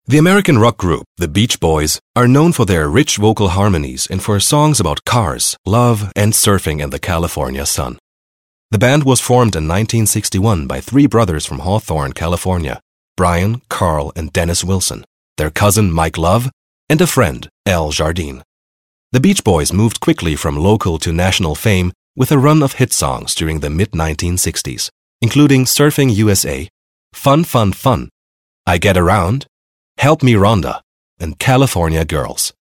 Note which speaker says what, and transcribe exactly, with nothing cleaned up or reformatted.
Speaker 1: The American rock group, the Beach Boys, are known for their rich vocal harmonies and for songs about cars, love, and surfing in the California sun. The band was formed in nineteen sixty-one by three brothers from Hawthorne, California, Brian, Carl, and Dennis Wilson, their cousin Mike Love, and a friend, Al Jardine. The Beach Boys moved quickly from local to national fame with a run of hit songs during the mid nineteen sixties, including Surfing U S A, Fun Fun Fun, I Get Around, Help Me Rhonda, and California Girls.